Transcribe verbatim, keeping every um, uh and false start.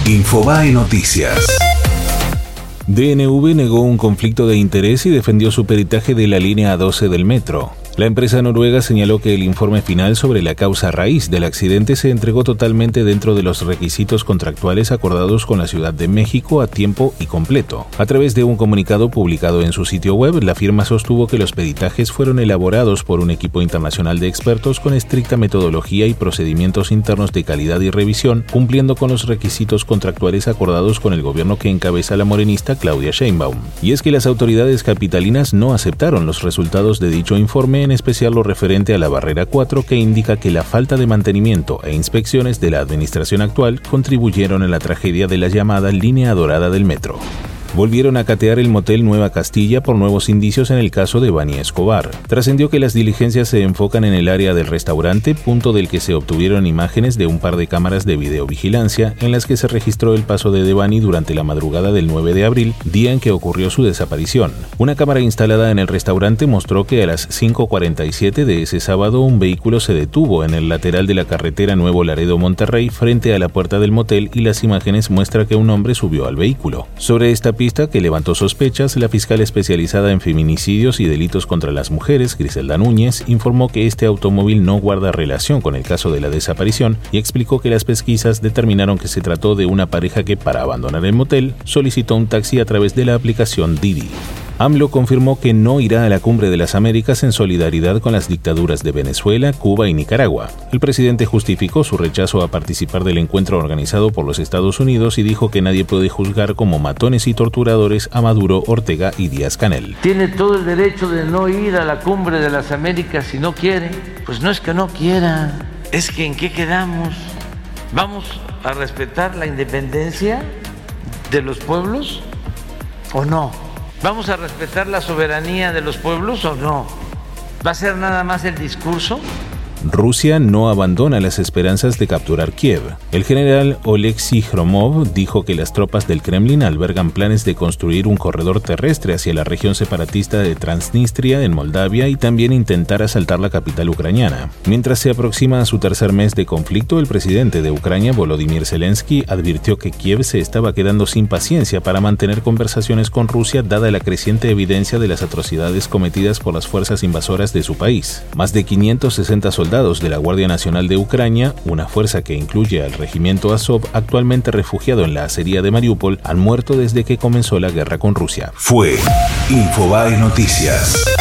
Infobae Noticias. D N V negó un conflicto de interés y defendió su peritaje de la línea doce del metro. La empresa noruega señaló que el informe final sobre la causa raíz del accidente se entregó totalmente dentro de los requisitos contractuales acordados con la Ciudad de México a tiempo y completo. A través de un comunicado publicado en su sitio web, la firma sostuvo que los peritajes fueron elaborados por un equipo internacional de expertos con estricta metodología y procedimientos internos de calidad y revisión, cumpliendo con los requisitos contractuales acordados con el gobierno que encabeza la morenista Claudia Sheinbaum. Y es que las autoridades capitalinas no aceptaron los resultados de dicho informe, en especial lo referente a la barrera cuatro, que indica que la falta de mantenimiento e inspecciones de la administración actual contribuyeron a la tragedia de la llamada línea dorada del metro. Volvieron a catear el motel Nueva Castilla por nuevos indicios en el caso de Bani Escobar. Trascendió que las diligencias se enfocan en el área del restaurante, punto del que se obtuvieron imágenes de un par de cámaras de videovigilancia en las que se registró el paso de Devani durante la madrugada del nueve de abril, día en que ocurrió su desaparición. Una cámara instalada en el restaurante mostró que a las cinco cuarenta y siete de ese sábado un vehículo se detuvo en el lateral de la carretera Nuevo Laredo-Monterrey frente a la puerta del motel, y las imágenes muestran que un hombre subió al vehículo. Sobre esta pista, que levantó sospechas, la fiscal especializada en feminicidios y delitos contra las mujeres, Griselda Núñez, informó que este automóvil no guarda relación con el caso de la desaparición y explicó que las pesquisas determinaron que se trató de una pareja que, para abandonar el motel, solicitó un taxi a través de la aplicación Didi. AMLO confirmó que no irá a la Cumbre de las Américas en solidaridad con las dictaduras de Venezuela, Cuba y Nicaragua. El presidente justificó su rechazo a participar del encuentro organizado por los Estados Unidos y dijo que nadie puede juzgar como matones y torturadores a Maduro, Ortega y Díaz-Canel. Tiene todo el derecho de no ir a la Cumbre de las Américas si no quiere. Pues no es que no quiera, es que ¿en qué quedamos? ¿Vamos a respetar la independencia de los pueblos o no? ¿Vamos a respetar la soberanía de los pueblos o no? ¿Va a ser nada más el discurso? Rusia no abandona las esperanzas de capturar Kiev. El general Oleksiy Hromov dijo que las tropas del Kremlin albergan planes de construir un corredor terrestre hacia la región separatista de Transnistria en Moldavia y también intentar asaltar la capital ucraniana. Mientras se aproxima a su tercer mes de conflicto, el presidente de Ucrania, Volodymyr Zelensky, advirtió que Kiev se estaba quedando sin paciencia para mantener conversaciones con Rusia, dada la creciente evidencia de las atrocidades cometidas por las fuerzas invasoras de su país. Más de quinientos sesenta soldados Soldados de la Guardia Nacional de Ucrania, una fuerza que incluye al regimiento Azov, actualmente refugiado en la acería de Mariupol, han muerto desde que comenzó la guerra con Rusia. Fue Infobae Noticias.